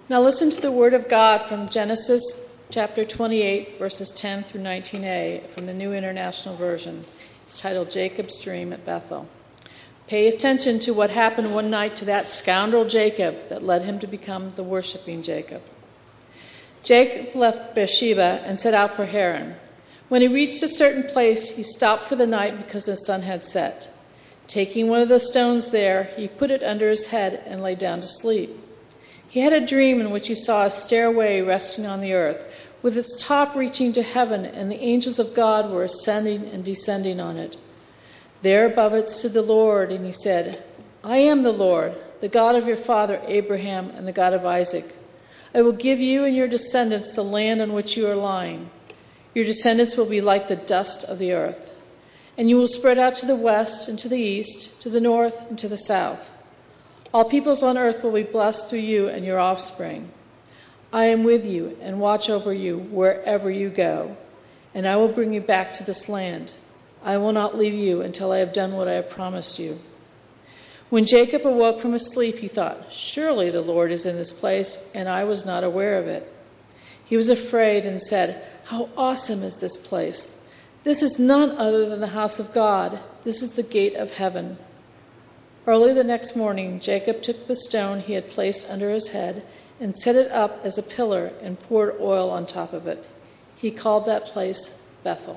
Now listen to the word of God from Genesis chapter 28, verses 10 through 19a from the New International Version. It's titled Jacob's Dream at Bethel. Pay attention to what happened one night to that scoundrel Jacob that led him to become the worshiping Jacob. Jacob left Beersheba and set out for Haran. When he reached a certain place, he stopped for the night because the sun had set. Taking one of the stones there, he put it under his head and lay down to sleep. He had a dream in which he saw a stairway resting on the earth, with its top reaching to heaven, and the angels of God were ascending and descending on it. There above it stood the Lord, and he said, I am the Lord, the God of your father Abraham and the God of Isaac. I will give you and your descendants the land on which you are lying. Your descendants will be like the dust of the earth. And you will spread out to the west and to the east, to the north and to the south. All peoples on earth will be blessed through you and your offspring. I am with you and watch over you wherever you go, and I will bring you back to this land. I will not leave you until I have done what I have promised you. When Jacob awoke from his sleep, he thought, surely the Lord is in this place, and I was not aware of it. He was afraid and said, how awesome is this place! This is none other than the house of God. This is the gate of heaven. Early the next morning, Jacob took the stone he had placed under his head and set it up as a pillar and poured oil on top of it. He called that place Bethel.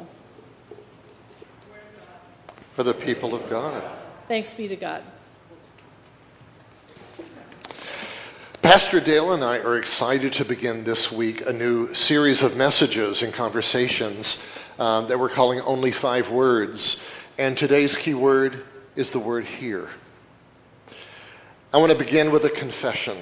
For the people of God. Thanks be to God. Pastor Dale and I are excited to begin this week a new series of messages and conversations that we're calling Only 5 Words. And today's key word is the word here. I want to begin with a confession.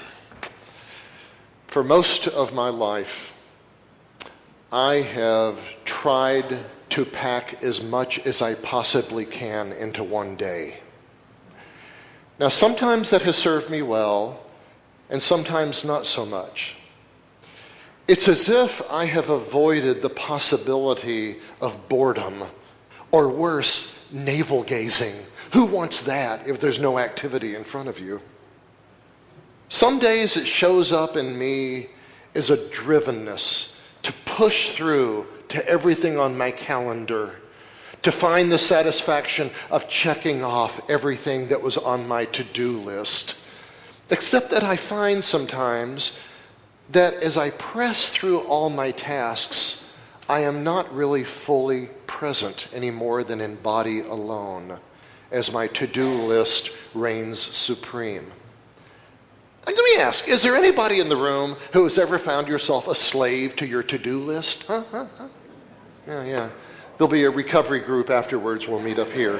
For most of my life, I have tried to pack as much as I possibly can into one day. Now, sometimes that has served me well, and sometimes not so much. It's as if I have avoided the possibility of boredom, or worse, navel gazing. Who wants that if there's no activity in front of you? Some days it shows up in me as a drivenness to push through to everything on my calendar, to find the satisfaction of checking off everything that was on my to-do list. Except that I find sometimes that as I press through all my tasks, I am not really fully present any more than in body alone, as my to-do list reigns supreme. And let me ask, is there anybody in the room who has ever found yourself a slave to your to-do list? Yeah. There'll be a recovery group afterwards. We'll meet up here.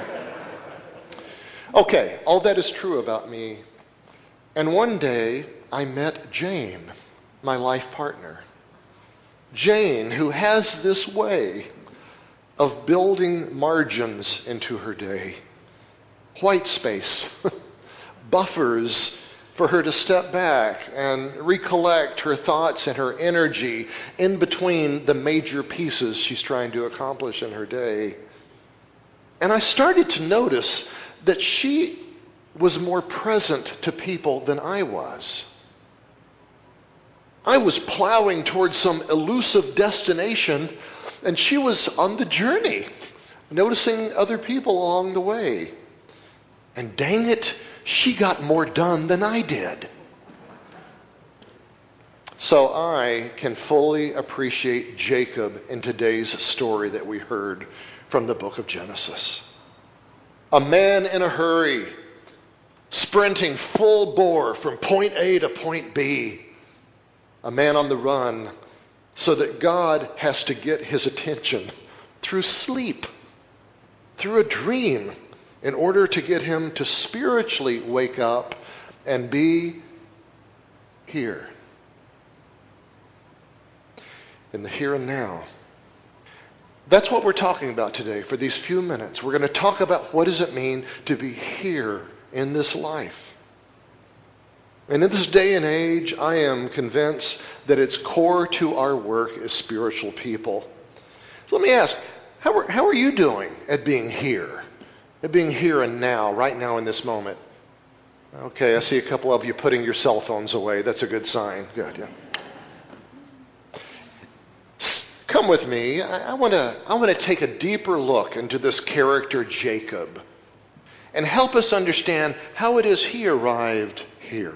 Okay, all that is true about me. And one day, I met Jane, my life partner. Jane, who has this way of building margins into her day. White space, buffers for her to step back and recollect her thoughts and her energy in between the major pieces she's trying to accomplish in her day. And I started to notice that she was more present to people than I was. I was plowing towards some elusive destination, and she was on the journey, noticing other people along the way. And dang it, she got more done than I did. So I can fully appreciate Jacob in today's story that we heard from the book of Genesis. A man in a hurry, sprinting full bore from point A to point B. A man on the run, so that God has to get his attention through sleep, through a dream, in order to get him to spiritually wake up and be here. In the here and now. That's what we're talking about today for these few minutes. We're going to talk about what does it mean to be here in this life. And in this day and age, I am convinced that it's core to our work as spiritual people. So let me ask, how are you doing at being here? At being here and now, right now in this moment? Okay, I see a couple of you putting your cell phones away. That's a good sign. Good, yeah. Come with me. I want to take a deeper look into this character Jacob and help us understand how it is he arrived here.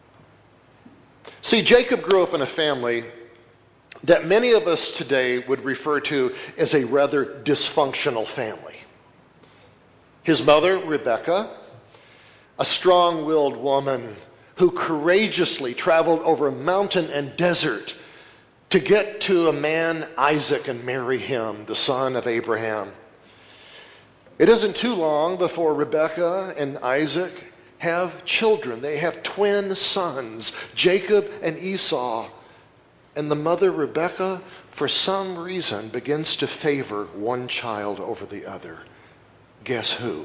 See, Jacob grew up in a family that many of us today would refer to as a rather dysfunctional family. His mother, Rebekah, a strong-willed woman who courageously traveled over mountain and desert to get to a man, Isaac, and marry him, the son of Abraham. It isn't too long before Rebekah and Isaac have children. They have twin sons, Jacob and Esau. And the mother, Rebekah, for some reason begins to favor one child over the other. Guess who?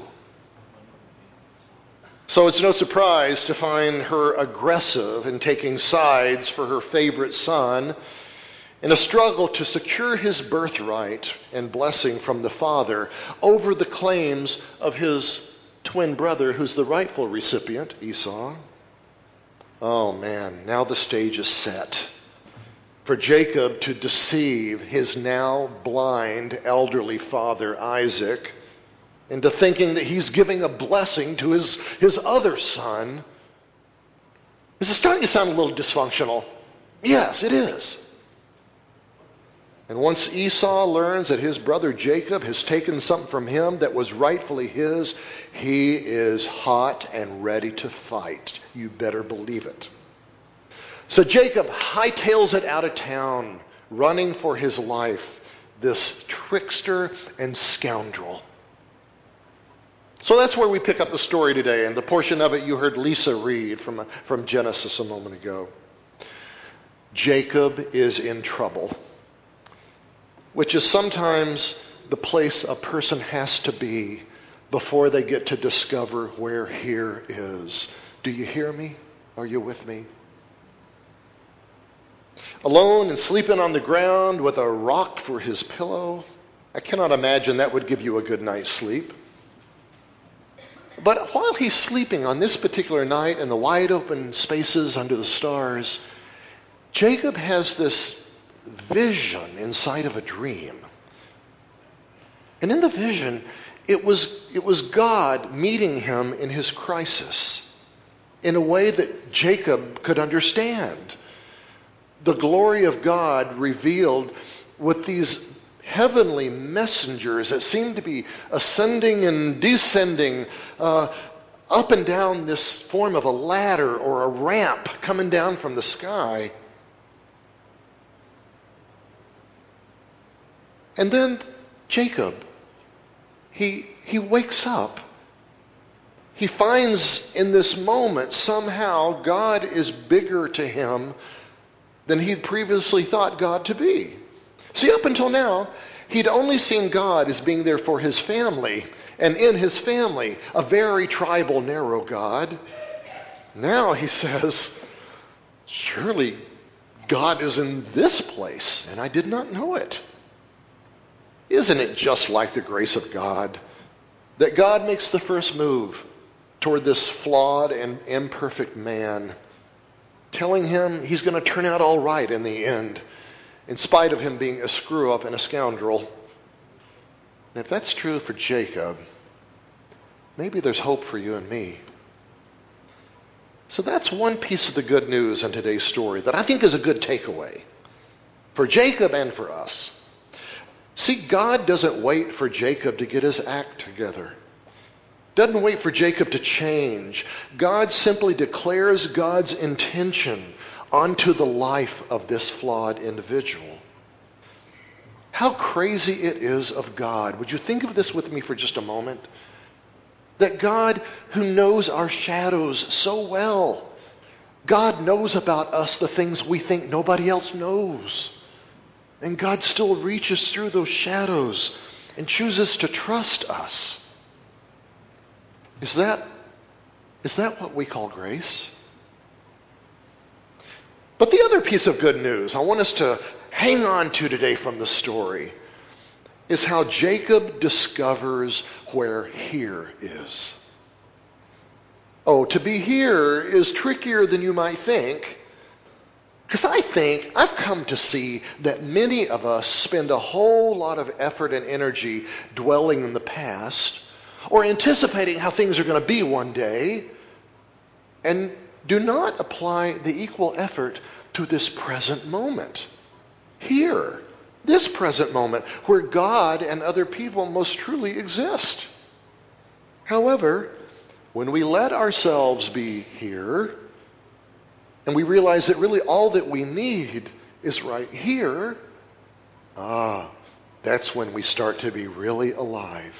So it's no surprise to find her aggressive in taking sides for her favorite son in a struggle to secure his birthright and blessing from the father over the claims of his twin brother, who's the rightful recipient, Esau. Oh man, now the stage is set for Jacob to deceive his now blind elderly father, Isaac, into thinking that he's giving a blessing to his other son. This is starting to sound a little dysfunctional. Yes, it is. And once Esau learns that his brother Jacob has taken something from him that was rightfully his, he is hot and ready to fight. You better believe it. So Jacob hightails it out of town, running for his life, this trickster and scoundrel. So that's where we pick up the story today, and the portion of it you heard Lisa read from Genesis a moment ago. Jacob is in trouble, which is sometimes the place a person has to be before they get to discover where here is. Do you hear me? Are you with me? Alone and sleeping on the ground with a rock for his pillow, I cannot imagine that would give you a good night's sleep. But while he's sleeping on this particular night in the wide open spaces under the stars, Jacob has this vision inside of a dream. And in the vision, it was God meeting him in his crisis in a way that Jacob could understand. The glory of God revealed with these heavenly messengers that seem to be ascending and descending up and down this form of a ladder or a ramp coming down from the sky. And then Jacob, he wakes up. He finds in this moment somehow God is bigger to him than he'd previously thought God to be. See, up until now, he'd only seen God as being there for his family, and in his family, a very tribal, narrow God. Now he says, surely God is in this place, and I did not know it. Isn't it just like the grace of God that God makes the first move toward this flawed and imperfect man, telling him he's going to turn out all right in the end, in spite of him being a screw-up and a scoundrel? And if that's true for Jacob, maybe there's hope for you and me. So that's one piece of the good news in today's story that I think is a good takeaway for Jacob and for us. See, God doesn't wait for Jacob to get his act together. Doesn't wait for Jacob to change. God simply declares God's intention onto the life of this flawed individual. How crazy it is of God. Would you think of this with me for just a moment? That God, who knows our shadows so well, God knows about us the things we think nobody else knows. And God still reaches through those shadows and chooses to trust us. Is that what we call grace? But the other piece of good news I want us to hang on to today from the story is how Jacob discovers where here is. Oh, to be here is trickier than you might think. Because I think I've come to see that many of us spend a whole lot of effort and energy dwelling in the past or anticipating how things are going to be one day, and do not apply the equal effort to this present moment. Here, this present moment, where God and other people most truly exist. However, when we let ourselves be here, and we realize that really all that we need is right here, that's when we start to be really alive.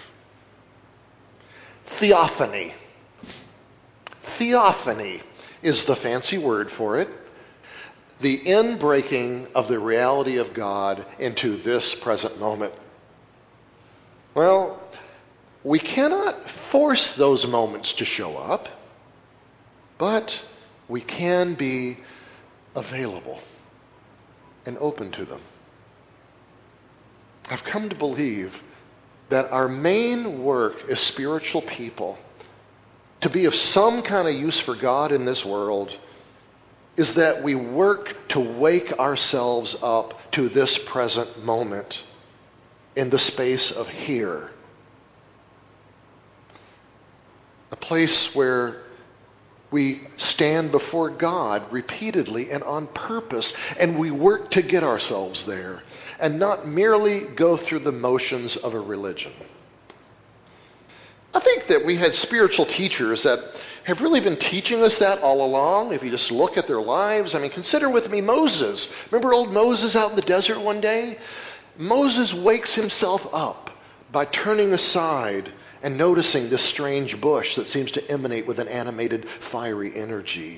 Theophany. Theophany is the fancy word for it. The inbreaking of the reality of God into this present moment. Well, we cannot force those moments to show up, but we can be available and open to them. I've come to believe that our main work as spiritual people, to be of some kind of use for God in this world, is that we work to wake ourselves up to this present moment in the space of here. A place where we stand before God repeatedly and on purpose, and we work to get ourselves there, and not merely go through the motions of a religion. I think that we had spiritual teachers that have really been teaching us that all along. If you just look at their lives, consider with me Moses. Remember old Moses out in the desert one day? Moses wakes himself up by turning aside and noticing this strange bush that seems to emanate with an animated, fiery energy.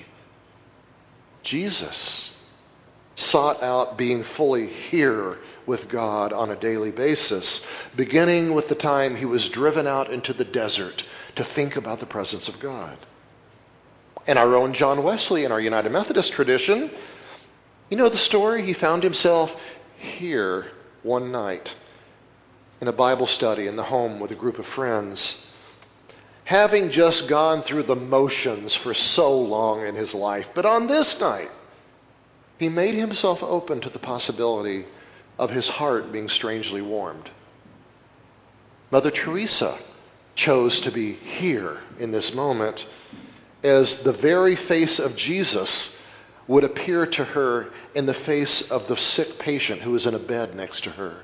Jesus sought out being fully here with God on a daily basis, beginning with the time he was driven out into the desert to think about the presence of God. And our own John Wesley in our United Methodist tradition, you know the story? He found himself here one night in a Bible study in the home with a group of friends, having just gone through the motions for so long in his life. But on this night, he made himself open to the possibility of his heart being strangely warmed. Mother Teresa chose to be here in this moment, as the very face of Jesus would appear to her in the face of the sick patient who was in a bed next to her.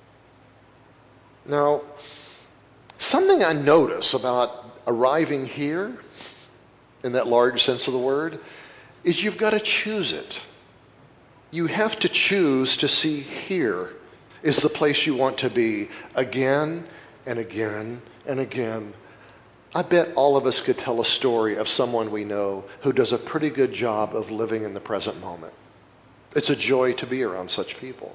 Now, something I notice about arriving here, in that large sense of the word, is you've got to choose it. You have to choose to see here is the place you want to be again and again and again. I bet all of us could tell a story of someone we know who does a pretty good job of living in the present moment. It's a joy to be around such people.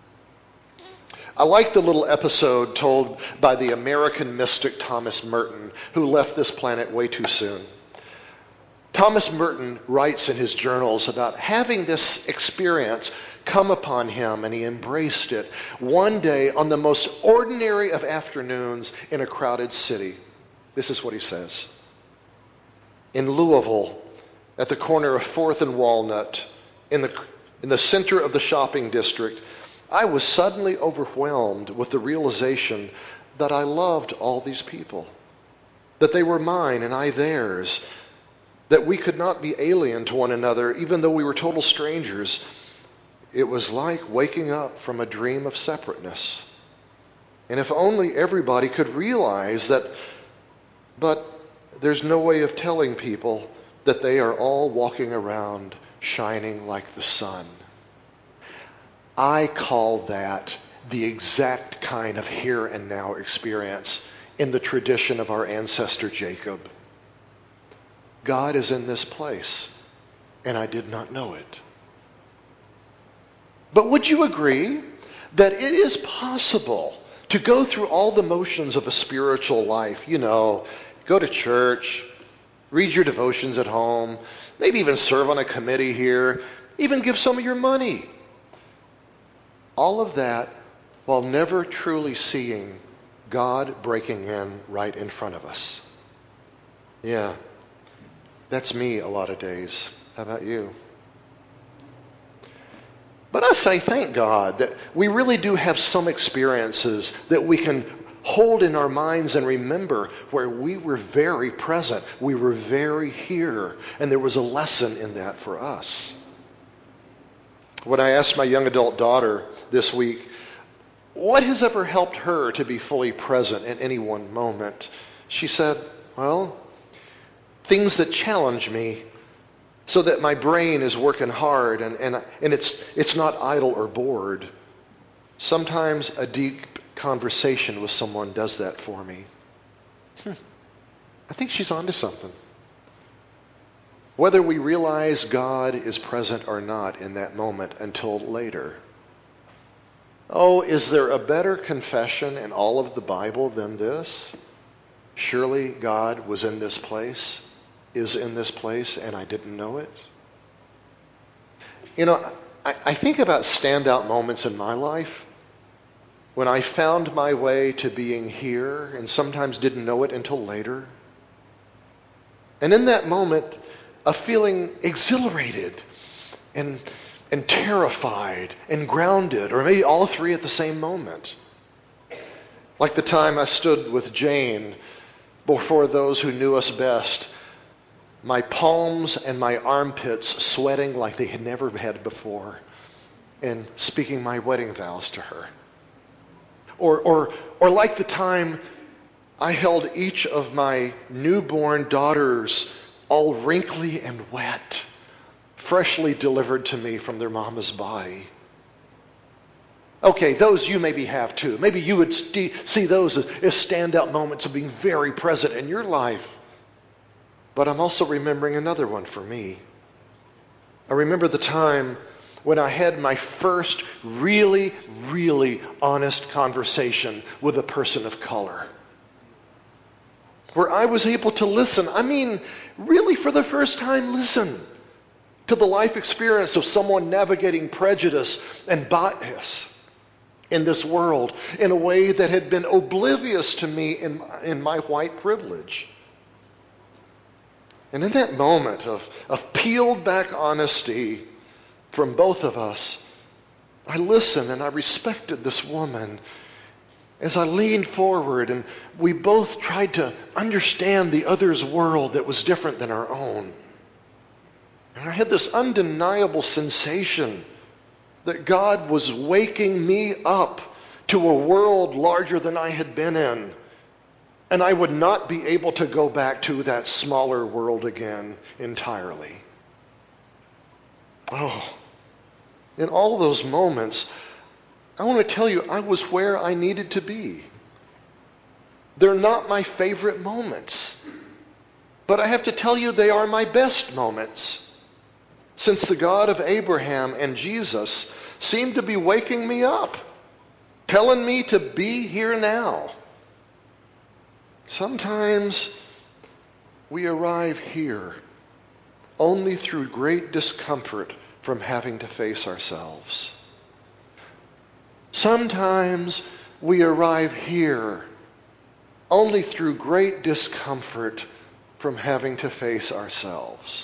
I like the little episode told by the American mystic Thomas Merton, who left this planet way too soon. Thomas Merton writes in his journals about having this experience come upon him, and he embraced it one day on the most ordinary of afternoons in a crowded city. This is what he says. In Louisville, at the corner of 4th and Walnut, in the center of the shopping district, I was suddenly overwhelmed with the realization that I loved all these people, that they were mine and I theirs, that we could not be alien to one another even though we were total strangers. It was like waking up from a dream of separateness. And if only everybody could realize that, but there's no way of telling people that they are all walking around shining like the sun. I call that the exact kind of here and now experience in the tradition of our ancestor Jacob. God is in this place, and I did not know it. But would you agree that it is possible to go through all the motions of a spiritual life? You know, go to church, read your devotions at home, maybe even serve on a committee here, even give some of your money. All of that while never truly seeing God breaking in right in front of us. Yeah. That's me a lot of days. How about you? But I say thank God that we really do have some experiences that we can hold in our minds and remember where we were very present. We were very here. And there was a lesson in that for us. When I asked my young adult daughter this week, what has ever helped her to be fully present in any one moment? She said, well, things that challenge me so that my brain is working hard and it's not idle or bored. Sometimes a deep conversation with someone does that for me. I think she's onto something. Whether we realize God is present or not in that moment until later. Oh, is there a better confession in all of the Bible than this? Surely God was in this place, is in this place, and I didn't know it. You know, I think about standout moments in my life when I found my way to being here and sometimes didn't know it until later. And in that moment, of feeling exhilarated and terrified and grounded, or maybe all three at the same moment. Like the time I stood with Jane before those who knew us best, my palms and my armpits sweating like they had never had before, and speaking my wedding vows to her. Or like the time I held each of my newborn daughters all wrinkly and wet, freshly delivered to me from their mama's body. Okay, those you maybe have too. Maybe you would see those as standout moments of being very present in your life. But I'm also remembering another one for me. I remember the time when I had my first really, really honest conversation with a person of color, where I was able to listen. I mean, really for the first time, listen to the life experience of someone navigating prejudice and bias in this world in a way that had been oblivious to me in my white privilege. And in that moment of peeled back honesty from both of us, I listened and I respected this woman as I leaned forward and we both tried to understand the other's world that was different than our own. And I had this undeniable sensation that God was waking me up to a world larger than I had been in. And I would not be able to go back to that smaller world again entirely. Oh, in all those moments, I want to tell you, I was where I needed to be. They're not my favorite moments, but I have to tell you they are my best moments, since the God of Abraham and Jesus seemed to be waking me up, telling me to be here now. Sometimes we arrive here only through great discomfort from having to face ourselves. Sometimes we arrive here only through great discomfort from having to face ourselves.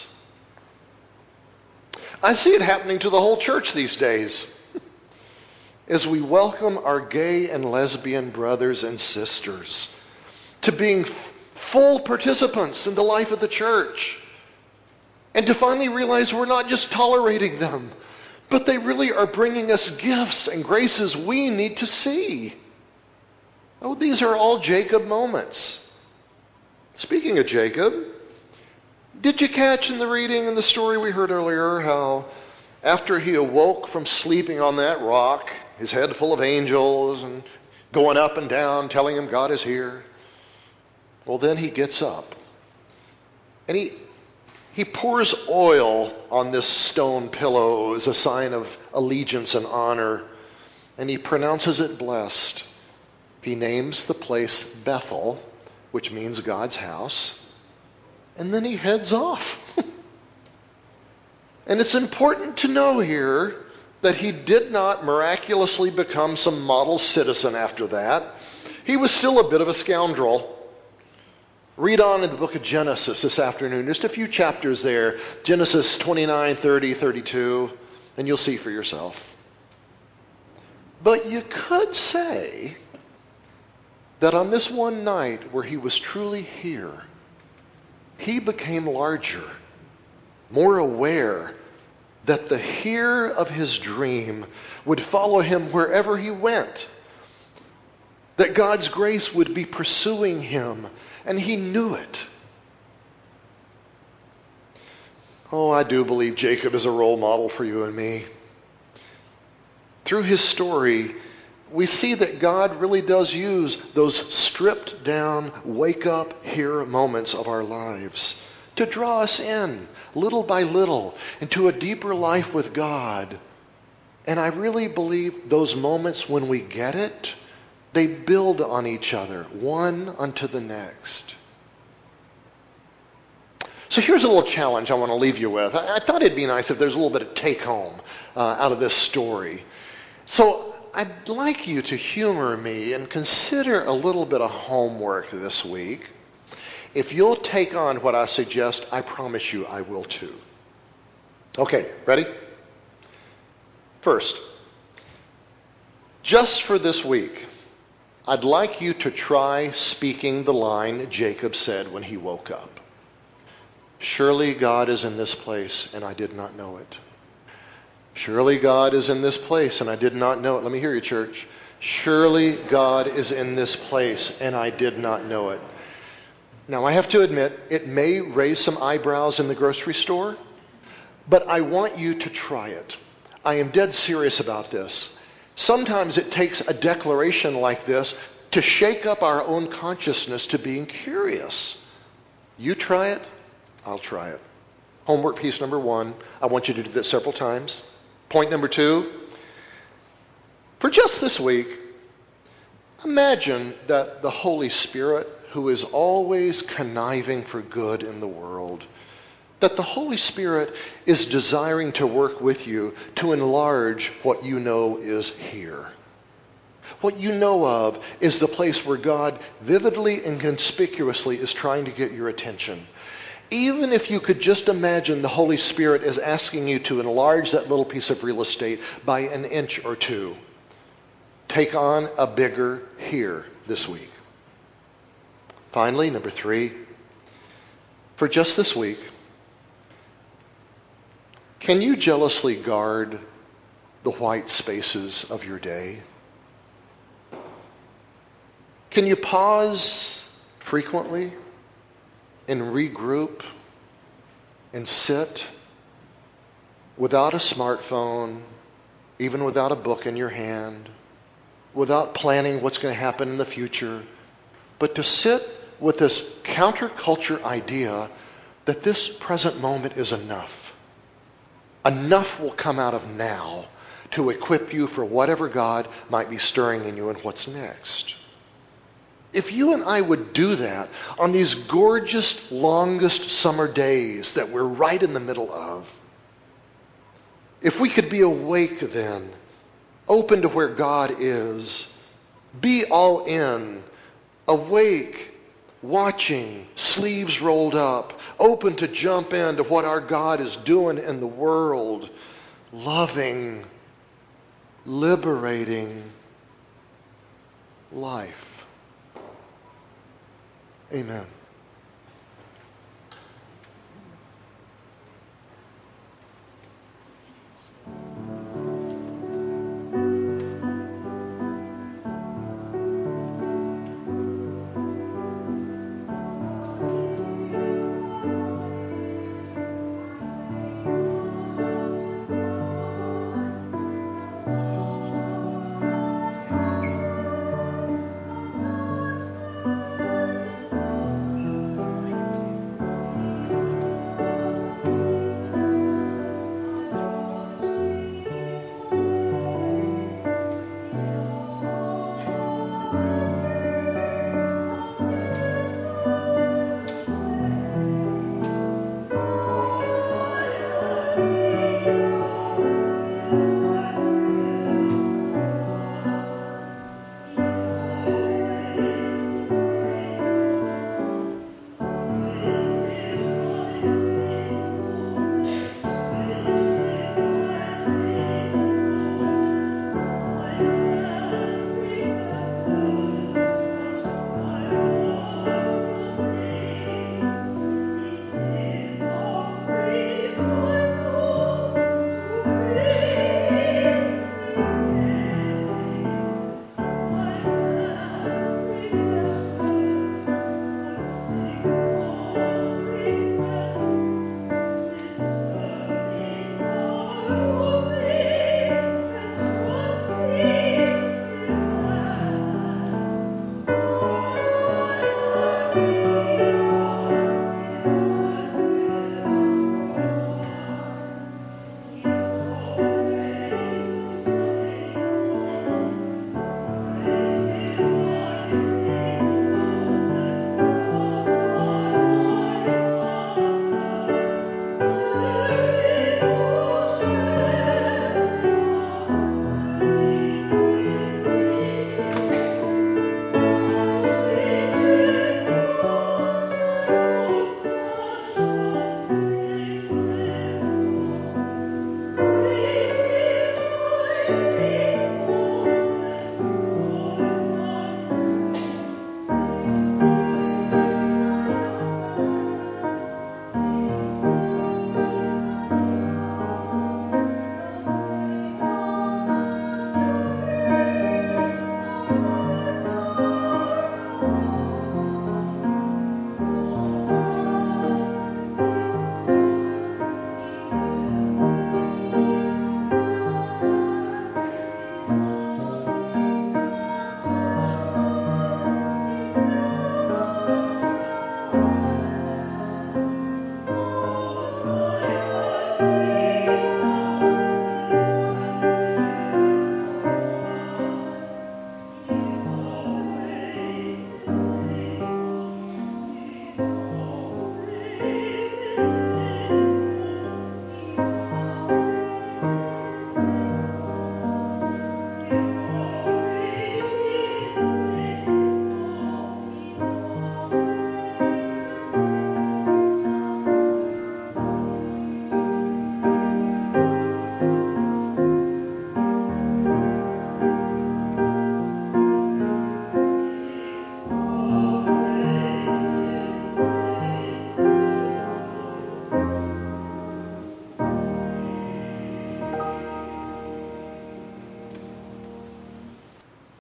I see it happening to the whole church these days as we welcome our gay and lesbian brothers and sisters to being full participants in the life of the church, and to finally realize we're not just tolerating them, but they really are bringing us gifts and graces we need to see. Oh, these are all Jacob moments. Speaking of Jacob, did you catch in the reading in the story we heard earlier how after he awoke from sleeping on that rock, his head full of angels and going up and down telling him God is here? Well, then he gets up and he pours oil on this stone pillow as a sign of allegiance and honor, and he pronounces it blessed. He names the place Bethel, which means God's house, and then he heads off. And it's important to know here that he did not miraculously become some model citizen after that. He was still a bit of a scoundrel. Read on in the book of Genesis this afternoon. Just a few chapters there. Genesis 29, 30, 32, and you'll see for yourself. But you could say that on this one night where he was truly here, he became larger, more aware that the here of his dream would follow him wherever he went, that God's grace would be pursuing him, and he knew it. Oh, I do believe Jacob is a role model for you and me. Through his story, we see that God really does use those stripped down, wake up here moments of our lives to draw us in, little by little, into a deeper life with God. And I really believe those moments when we get it, they build on each other, one unto the next. So here's a little challenge I want to leave you with. I thought it'd be nice if there's a little bit of take home out of this story. So I'd like you to humor me and consider a little bit of homework this week. If you'll take on what I suggest, I promise you I will too. Okay, ready? First, just for this week, I'd like you to try speaking the line Jacob said when he woke up. Surely God is in this place, and I did not know it. Surely God is in this place, and I did not know it. Let me hear you, church. Surely God is in this place, and I did not know it. Now, I have to admit, it may raise some eyebrows in the grocery store, but I want you to try it. I am dead serious about this. Sometimes it takes a declaration like this to shake up our own consciousness to being curious. You try it, I'll try it. Homework piece number 1, I want you to do this several times. Point number 2, for just this week, imagine that the Holy Spirit, who is always conniving for good in the world, that the Holy Spirit is desiring to work with you to enlarge what you know is here. What you know of is the place where God vividly and conspicuously is trying to get your attention. Even if you could just imagine the Holy Spirit is asking you to enlarge that little piece of real estate by an inch or two, take on a bigger here this week. Finally, number 3, for just this week, can you jealously guard the white spaces of your day? Can you pause frequently and regroup and sit without a smartphone, even without a book in your hand, without planning what's going to happen in the future, but to sit with this counterculture idea that this present moment is enough. Enough will come out of now to equip you for whatever God might be stirring in you and what's next. If you and I would do that on these gorgeous, longest summer days that we're right in the middle of, if we could be awake then, open to where God is, be all in, awake, watching, sleeves rolled up, open to jump into what our God is doing in the world, loving, liberating life. Amen.